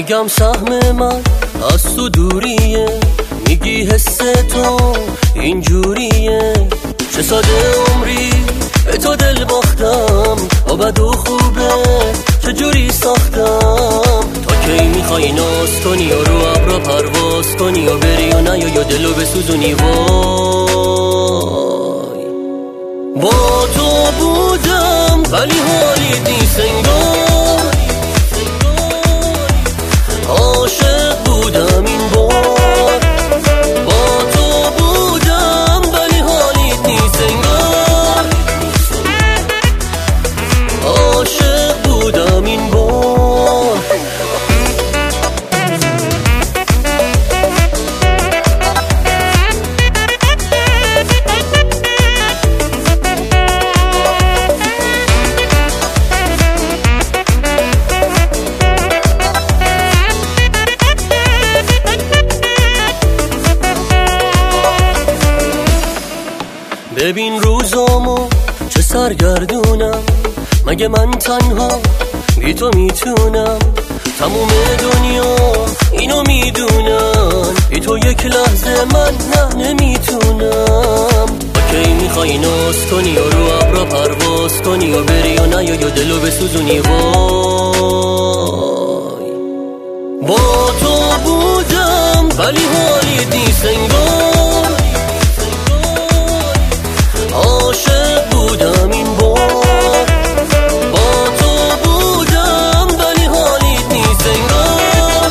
میگم سهم من از تو دوریه، میگی حس تو اینجوریه. چه ساده عمری به تو دل باختم، با بد و خوبه چجوری ساختم. تا کی میخوای ناز کنی و رو ابرا پرواز کنی و بری و نیای یا دلو بسوزونی؟ وای با تو بودم ولی حالیت نیست انگار. عاشق بودم این بار، با تو بودم ولی حالیت نیست انگار. عاشق بودم این بار. ببین روزامو چه سرگردونم، مگه من تنها بی تو میتونم؟ تموم دنیا اینو میدونم، بی تو یک لحظه من نه نمیتونم. با کی میخوای ناز کنی و رو ابرا پرواز کنی و بری و نیای یا دلو بسوزونی؟ وای با تو بودم ولی حالیت نیست انگار. عاشق بودم این بار، با تو بودم ولی حالیت نیست انگار.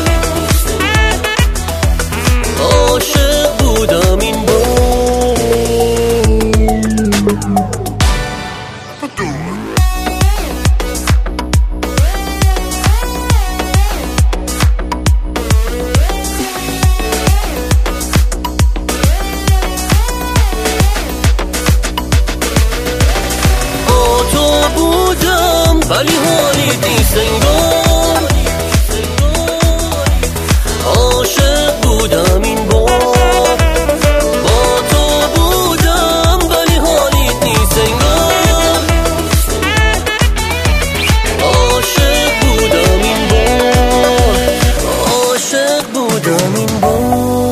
عاشق بودم این بار. ولی حالیت نیست انگار. عاشق بودم این بار، با تو بودم ولی حالیت نیست انگار. عاشق بودم این بار، عاشق بودم این بار.